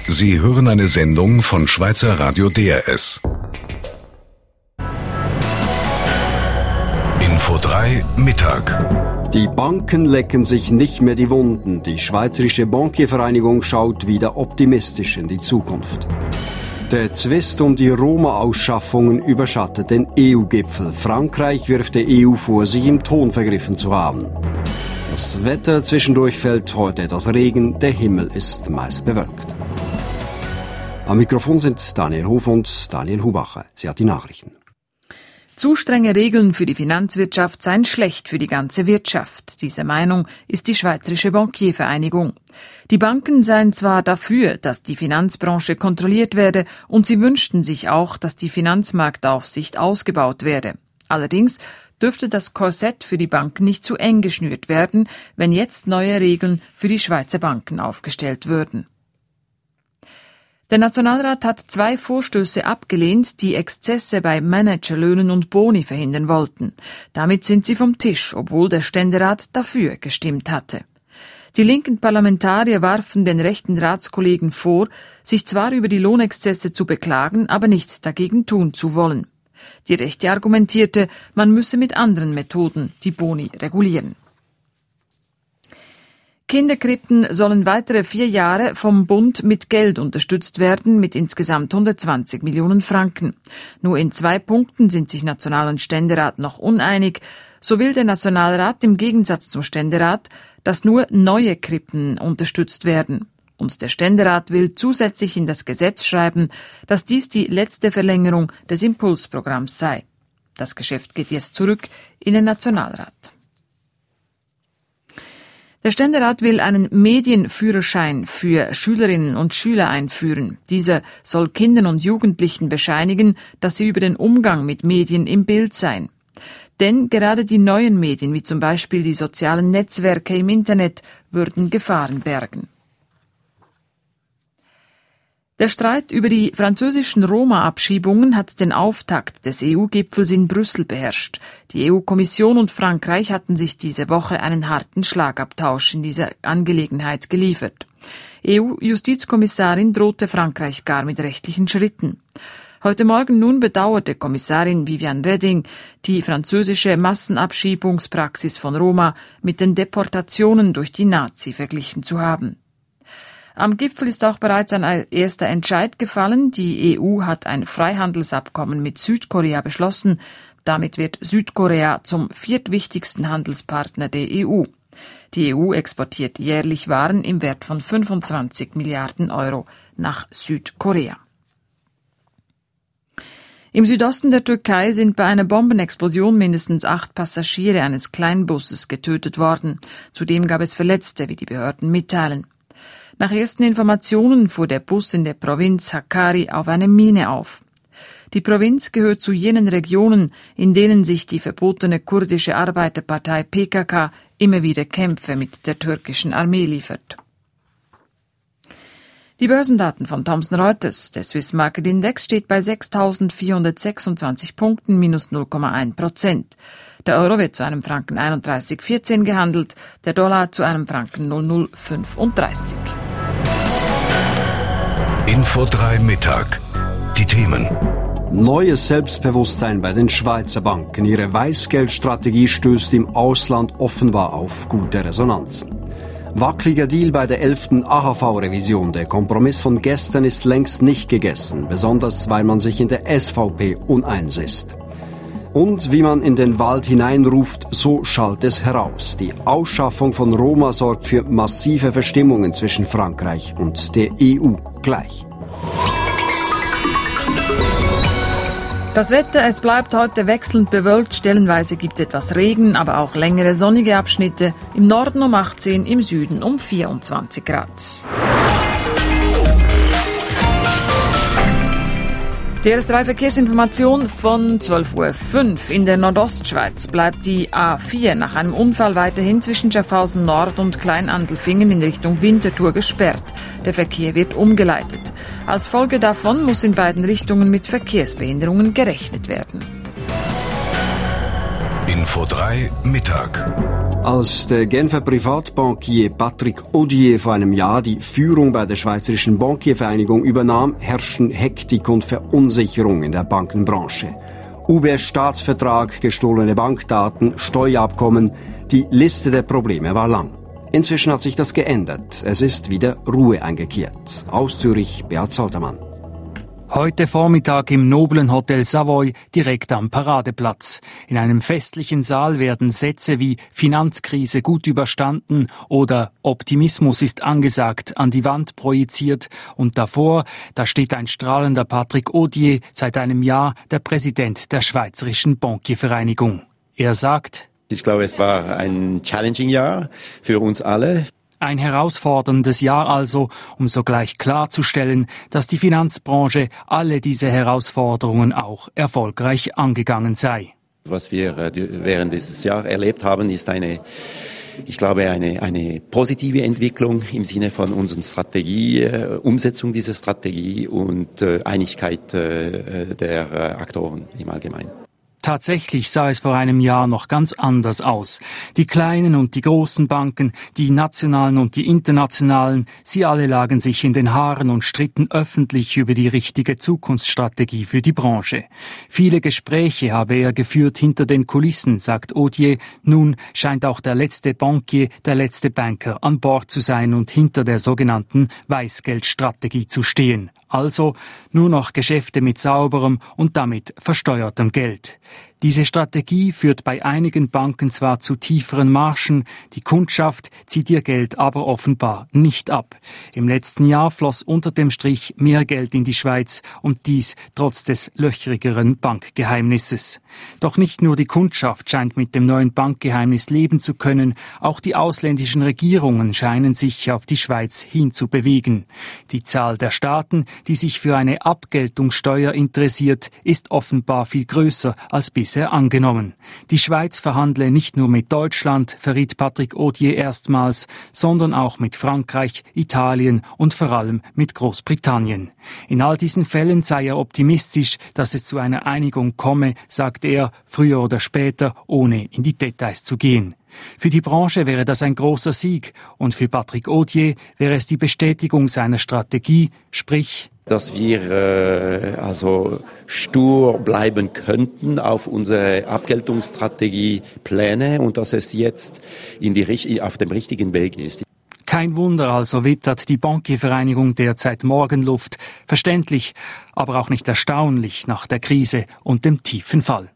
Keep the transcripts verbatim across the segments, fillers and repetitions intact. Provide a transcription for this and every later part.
Sie hören eine Sendung von Schweizer Radio D R S. Info drei Mittag. Die Banken lecken sich nicht mehr die Wunden. Die Schweizerische Bankiervereinigung schaut wieder optimistisch in die Zukunft. Der Zwist um die Roma-Ausschaffungen überschattet den E U-Gipfel. Frankreich wirft der E U vor, sich im Ton vergriffen zu haben. Das Wetter, zwischendurch fällt heute etwas Regen, der Himmel ist meist bewölkt. Am Mikrofon sind Daniel Hof und Daniel Hubacher. Sie hat die Nachrichten. Zu strenge Regeln für die Finanzwirtschaft seien schlecht für die ganze Wirtschaft. Diese Meinung ist die Schweizerische Bankiervereinigung. Die Banken seien zwar dafür, dass die Finanzbranche kontrolliert werde, und sie wünschten sich auch, dass die Finanzmarktaufsicht ausgebaut werde. Allerdings dürfte das Korsett für die Banken nicht zu eng geschnürt werden, wenn jetzt neue Regeln für die Schweizer Banken aufgestellt würden. Der Nationalrat hat zwei Vorstöße abgelehnt, die Exzesse bei Managerlöhnen und Boni verhindern wollten. Damit sind sie vom Tisch, obwohl der Ständerat dafür gestimmt hatte. Die linken Parlamentarier warfen den rechten Ratskollegen vor, sich zwar über die Lohnexzesse zu beklagen, aber nichts dagegen tun zu wollen. Die Rechte argumentierte, man müsse mit anderen Methoden die Boni regulieren. Kinderkrippen sollen weitere vier Jahre vom Bund mit Geld unterstützt werden, mit insgesamt hundertzwanzig Millionen Franken. Nur in zwei Punkten sind sich National- und Ständerat noch uneinig. So will der Nationalrat im Gegensatz zum Ständerat, dass nur neue Krippen unterstützt werden. Und der Ständerat will zusätzlich in das Gesetz schreiben, dass dies die letzte Verlängerung des Impulsprogramms sei. Das Geschäft geht jetzt zurück in den Nationalrat. Der Ständerat will einen Medienführerschein für Schülerinnen und Schüler einführen. Dieser soll Kindern und Jugendlichen bescheinigen, dass sie über den Umgang mit Medien im Bild seien. Denn gerade die neuen Medien, wie zum Beispiel die sozialen Netzwerke im Internet, würden Gefahren bergen. Der Streit über die französischen Roma-Abschiebungen hat den Auftakt des E U-Gipfels in Brüssel beherrscht. Die E U-Kommission und Frankreich hatten sich diese Woche einen harten Schlagabtausch in dieser Angelegenheit geliefert. E U-Justizkommissarin drohte Frankreich gar mit rechtlichen Schritten. Heute Morgen nun bedauerte Kommissarin Viviane Reding, die französische Massenabschiebungspraxis von Roma mit den Deportationen durch die Nazi verglichen zu haben. Am Gipfel ist auch bereits ein erster Entscheid gefallen. Die E U hat ein Freihandelsabkommen mit Südkorea beschlossen. Damit wird Südkorea zum viertwichtigsten Handelspartner der E U. Die E U exportiert jährlich Waren im Wert von fünfundzwanzig Milliarden Euro nach Südkorea. Im Südosten der Türkei sind bei einer Bombenexplosion mindestens acht Passagiere eines Kleinbusses getötet worden. Zudem gab es Verletzte, wie die Behörden mitteilen. Nach ersten Informationen fuhr der Bus in der Provinz Hakkari auf eine Mine auf. Die Provinz gehört zu jenen Regionen, in denen sich die verbotene kurdische Arbeiterpartei P K K immer wieder Kämpfe mit der türkischen Armee liefert. Die Börsendaten von Thomson Reuters. Der Swiss Market Index steht bei sechstausendvierhundertsechsundzwanzig Punkten, minus null Komma eins Prozent. Der Euro wird zu einem Franken einunddreißig Komma vierzehn gehandelt, der Dollar zu einem Franken null Komma null fünfunddreißig. Info drei Mittag. Die Themen. Neues Selbstbewusstsein bei den Schweizer Banken. Ihre Weißgeldstrategie stößt im Ausland offenbar auf gute Resonanz. Wackeliger Deal bei der elften A H V-Revision. Der Kompromiss von gestern ist längst nicht gegessen, besonders weil man sich in der S V P uneins ist. Und wie man in den Wald hineinruft, so schallt es heraus. Die Ausschaffung von Roma sorgt für massive Verstimmungen zwischen Frankreich und der E U. Gleich. Das Wetter, es bleibt heute wechselnd bewölkt, stellenweise gibt es etwas Regen, aber auch längere sonnige Abschnitte. Im Norden um achtzehn, im Süden um vierundzwanzig Grad. Die R S drei Verkehrsinformation von zwölf Uhr fünf. In der Nordostschweiz bleibt die A vier nach einem Unfall weiterhin zwischen Schaffhausen Nord und Kleinandelfingen in Richtung Winterthur gesperrt. Der Verkehr wird umgeleitet. Als Folge davon muss in beiden Richtungen mit Verkehrsbehinderungen gerechnet werden. Info drei Mittag. Als der Genfer Privatbankier Patrick Odier vor einem Jahr die Führung bei der Schweizerischen Bankiervereinigung übernahm, herrschten Hektik und Verunsicherung in der Bankenbranche. U B S-Staatsvertrag, gestohlene Bankdaten, Steuerabkommen, die Liste der Probleme war lang. Inzwischen hat sich das geändert. Es ist wieder Ruhe eingekehrt. Aus Zürich, Beat Sautermann. Heute Vormittag im noblen Hotel Savoy, direkt am Paradeplatz. In einem festlichen Saal werden Sätze wie Finanzkrise gut überstanden oder Optimismus ist angesagt an die Wand projiziert und davor, da steht ein strahlender Patrick Odier, seit einem Jahr der Präsident der Schweizerischen Bankiervereinigung. Er sagt: Ich glaube, es war ein challenging Jahr für uns alle. Ein herausforderndes Jahr also, um sogleich klarzustellen, dass die Finanzbranche alle diese Herausforderungen auch erfolgreich angegangen sei. Was wir während dieses Jahres erlebt haben, ist eine, ich glaube, eine, eine positive Entwicklung im Sinne von unserer Strategie, äh, Umsetzung dieser Strategie und äh, Einigkeit äh, der äh, Aktoren im Allgemeinen. Tatsächlich sah es vor einem Jahr noch ganz anders aus. Die kleinen und die großen Banken, die nationalen und die internationalen, sie alle lagen sich in den Haaren und stritten öffentlich über die richtige Zukunftsstrategie für die Branche. Viele Gespräche habe er geführt hinter den Kulissen, sagt Odier. Nun scheint auch der letzte Bankier, der letzte Banker an Bord zu sein und hinter der sogenannten Weißgeldstrategie zu stehen. Also nur noch Geschäfte mit sauberem und damit versteuertem Geld. Diese Strategie führt bei einigen Banken zwar zu tieferen Margen, die Kundschaft zieht ihr Geld aber offenbar nicht ab. Im letzten Jahr floss unter dem Strich mehr Geld in die Schweiz und dies trotz des löchrigeren Bankgeheimnisses. Doch nicht nur die Kundschaft scheint mit dem neuen Bankgeheimnis leben zu können, auch die ausländischen Regierungen scheinen sich auf die Schweiz hinzubewegen. Die Zahl der Staaten, die sich für eine Abgeltungssteuer interessiert, ist offenbar viel größer als bisher angenommen. Die Schweiz verhandle nicht nur mit Deutschland, verriet Patrick Odier erstmals, sondern auch mit Frankreich, Italien und vor allem mit Großbritannien. In all diesen Fällen sei er optimistisch, dass es zu einer Einigung komme, sagt er, früher oder später, ohne in die Details zu gehen. Für die Branche wäre das ein großer Sieg und für Patrick Odier wäre es die Bestätigung seiner Strategie, sprich, dass wir äh, also stur bleiben könnten auf unsere Abgeltungsstrategie Pläne und dass es jetzt in die, auf dem richtigen Weg ist. Kein Wunder also wittert die Bankiervereinigung derzeit Morgenluft. Verständlich, aber auch nicht erstaunlich nach der Krise und dem tiefen Fall.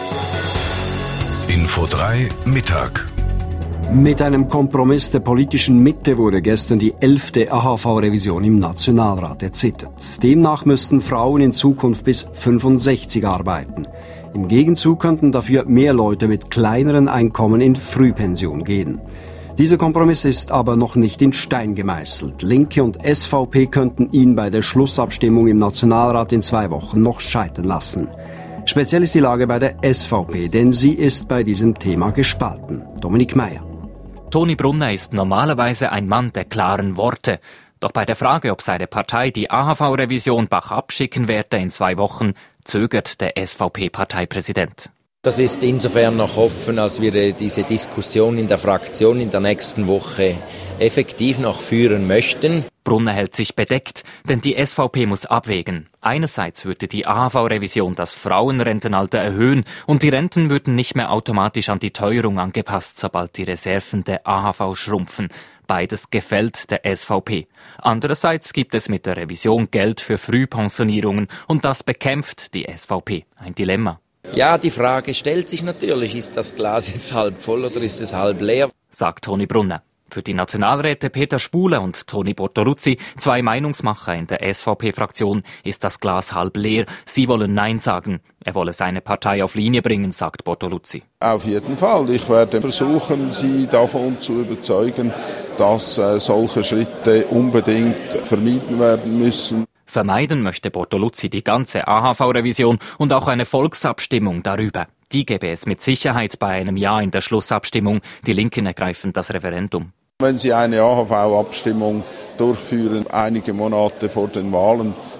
Info drei Mittag. Mit einem Kompromiss der politischen Mitte wurde gestern die elfte A H V-Revision im Nationalrat erzittert. Demnach müssten Frauen in Zukunft bis fünfundsechzig arbeiten. Im Gegenzug könnten dafür mehr Leute mit kleineren Einkommen in Frühpension gehen. Dieser Kompromiss ist aber noch nicht in Stein gemeißelt. Linke und S V P könnten ihn bei der Schlussabstimmung im Nationalrat in zwei Wochen noch scheitern lassen. Speziell ist die Lage bei der S V P, denn sie ist bei diesem Thema gespalten. Dominik Meyer. Toni Brunner ist normalerweise ein Mann der klaren Worte. Doch bei der Frage, ob seine Partei die A H V-Revision Bach abschicken werde in zwei Wochen, zögert der S V P-Parteipräsident. Das ist insofern noch offen, als wir diese Diskussion in der Fraktion in der nächsten Woche effektiv noch führen möchten. Brunner hält sich bedeckt, denn die S V P muss abwägen. Einerseits würde die A H V-Revision das Frauenrentenalter erhöhen und die Renten würden nicht mehr automatisch an die Teuerung angepasst, sobald die Reserven der A H V schrumpfen. Beides gefällt der S V P. Andererseits gibt es mit der Revision Geld für Frühpensionierungen und das bekämpft die S V P. Ein Dilemma. Ja, die Frage stellt sich natürlich, ist das Glas jetzt halb voll oder ist es halb leer? Sagt Toni Brunner. Für die Nationalräte Peter Spuler und Toni Bortoluzzi, zwei Meinungsmacher in der S V P-Fraktion, ist das Glas halb leer. Sie wollen Nein sagen. Er wolle seine Partei auf Linie bringen, sagt Bortoluzzi. Auf jeden Fall. Ich werde versuchen, Sie davon zu überzeugen, dass äh, solche Schritte unbedingt vermieden werden müssen. Vermeiden möchte Bortoluzzi die ganze A H V-Revision und auch eine Volksabstimmung darüber. Die gäbe es mit Sicherheit bei einem Ja in der Schlussabstimmung. Die Linken ergreifen das Referendum. Wenn Sie eine A H V-Abstimmung durchführen, einige Monate vor den Wahlen,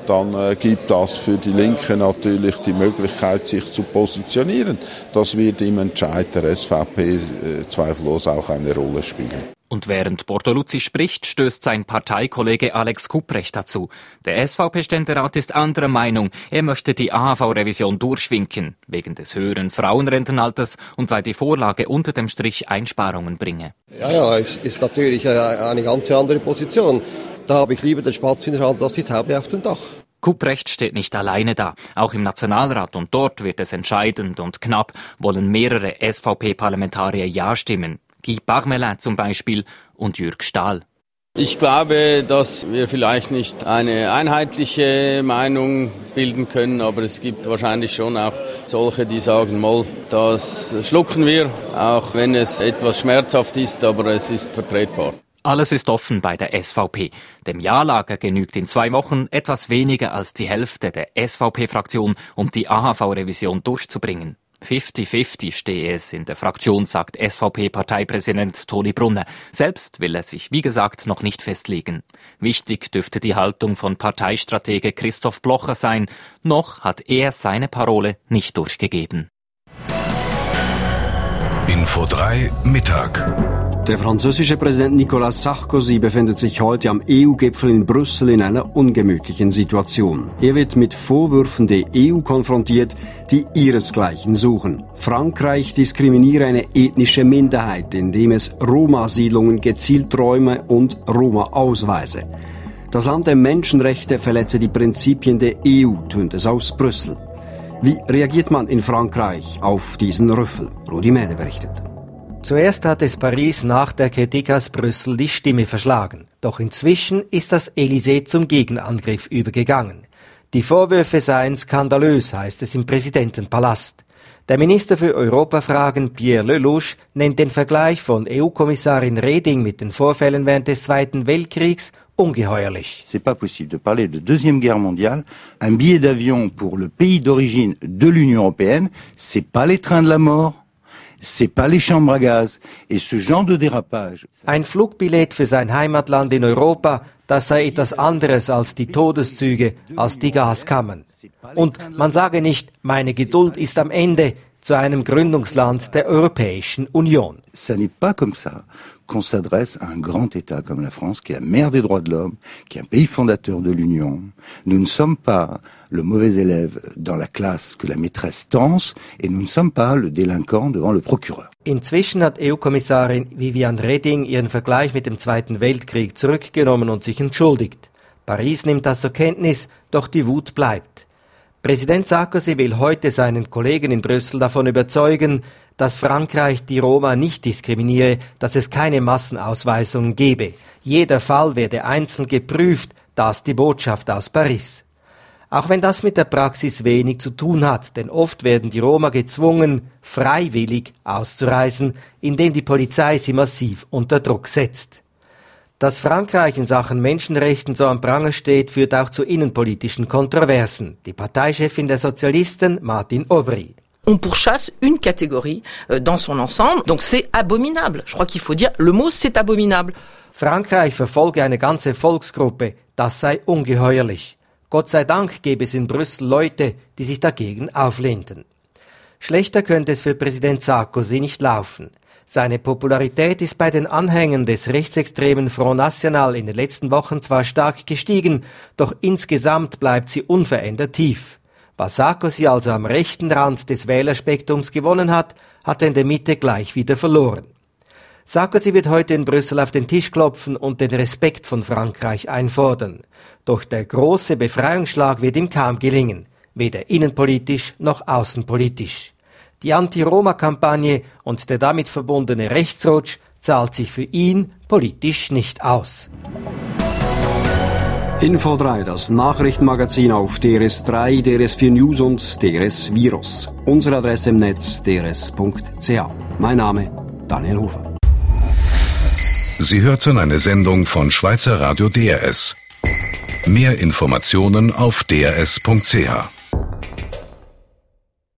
dann äh, gibt das für die Linken natürlich die Möglichkeit, sich zu positionieren. Das wird im Entscheid der S V P äh, zweifellos auch eine Rolle spielen. Und während Bortoluzzi spricht, stößt sein Parteikollege Alex Kuprecht dazu. Der S V P-Ständerat ist anderer Meinung. Er möchte die A H V-Revision durchwinken, wegen des höheren Frauenrentenalters und weil die Vorlage unter dem Strich Einsparungen bringe. Ja, ja, es ist natürlich eine ganz andere Position. Da habe ich lieber den Spatz in der Hand als die Taube auf dem Dach. Kuprecht steht nicht alleine da. Auch im Nationalrat und dort wird es entscheidend und knapp, wollen mehrere S V P-Parlamentarier Ja stimmen. Guy Parmelin zum Beispiel und Jürg Stahl. Ich glaube, dass wir vielleicht nicht eine einheitliche Meinung bilden können, aber es gibt wahrscheinlich schon auch solche, die sagen, mal, das schlucken wir, auch wenn es etwas schmerzhaft ist, aber es ist vertretbar. Alles ist offen bei der S V P. Dem Ja-Lager genügt in zwei Wochen etwas weniger als die Hälfte der S V P-Fraktion, um die A H V-Revision durchzubringen. fünfzig fünfzig stehe es in der Fraktion, sagt S V P-Parteipräsident Toni Brunner. Selbst will er sich, wie gesagt, noch nicht festlegen. Wichtig dürfte die Haltung von Parteistratege Christoph Blocher sein. Noch hat er seine Parole nicht durchgegeben. Info drei Mittag. Der französische Präsident Nicolas Sarkozy befindet sich heute am E U-Gipfel in Brüssel in einer ungemütlichen Situation. Er wird mit Vorwürfen der E U konfrontiert, die ihresgleichen suchen. Frankreich diskriminiere eine ethnische Minderheit, indem es Roma-Siedlungen gezielt räume und Roma ausweise. Das Land der Menschenrechte verletze die Prinzipien der E U, tönt es aus Brüssel. Wie reagiert man in Frankreich auf diesen Rüffel? Rudi Mähne berichtet. Zuerst hat es Paris nach der Kritik aus Brüssel die Stimme verschlagen. Doch inzwischen ist das Élysée zum Gegenangriff übergegangen. Die Vorwürfe seien skandalös, heißt es im Präsidentenpalast. Der Minister für Europafragen Pierre Lelouch nennt den Vergleich von E U-Kommissarin Reding mit den Vorfällen während des Zweiten Weltkriegs ungeheuerlich. C'est pas possible de parler de Deuxième Guerre mondiale. Un billet d'avion pour le pays d'origine de l'Union européenne, c'est pas les trains de la mort. C'est pas les chambres à gaz et ce genre de dérapage. Ein Flugbillett für sein Heimatland in Europa, das sei etwas anderes als die Todeszüge, als die Gaskammern. Und man sage nicht, meine Geduld ist am Ende, zu einem Gründungsland der Europäischen Union. Ça n'est pas comme ça qu'on s'adresse à un grand État comme la France, qui est la mère des droits de l'homme, qui est un pays fondateur de l'Union. Nous ne sommes pas le mauvais élève dans la classe que la maîtresse tance et nous ne sommes pas le délinquant devant le procureur. Inzwischen hat E U-Kommissarin Viviane Reding ihren Vergleich mit dem Zweiten Weltkrieg zurückgenommen und sich entschuldigt. Paris nimmt das zur Kenntnis, doch die Wut bleibt. Präsident Sarkozy will heute seinen Kollegen in Brüssel davon überzeugen, dass Frankreich die Roma nicht diskriminiere, dass es keine Massenausweisungen gebe. Jeder Fall werde einzeln geprüft, das die Botschaft aus Paris. Auch wenn das mit der Praxis wenig zu tun hat, denn oft werden die Roma gezwungen, freiwillig auszureisen, indem die Polizei sie massiv unter Druck setzt. Dass Frankreich in Sachen Menschenrechten so am Pranger steht, führt auch zu innenpolitischen Kontroversen. Die Parteichefin der Sozialisten, Martine Aubry. On pourchasse une catégorie dans son ensemble, donc c'est abominable. Je crois qu'il faut dire, le mot c'est abominable. Frankreich verfolge eine ganze Volksgruppe, das sei ungeheuerlich. Gott sei Dank gäbe es in Brüssel Leute, die sich dagegen auflehnten. Schlechter könnte es für Präsident Sarkozy nicht laufen. Seine Popularität ist bei den Anhängern des rechtsextremen Front National in den letzten Wochen zwar stark gestiegen, doch insgesamt bleibt sie unverändert tief. Was Sarkozy also am rechten Rand des Wählerspektrums gewonnen hat, hat er in der Mitte gleich wieder verloren. Sarkozy wird heute in Brüssel auf den Tisch klopfen und den Respekt von Frankreich einfordern. Doch der große Befreiungsschlag wird ihm kaum gelingen, weder innenpolitisch noch außenpolitisch. Die Anti-Roma-Kampagne und der damit verbundene Rechtsrutsch zahlt sich für ihn politisch nicht aus. Info drei, das Nachrichtenmagazin auf D R S drei, D R S vier News und D R S Virus. Unsere Adresse im Netz d r s punkt c h. Mein Name Daniel Hofer. Sie hörten eine Sendung von Schweizer Radio D R S. Mehr Informationen auf d r s punkt c h.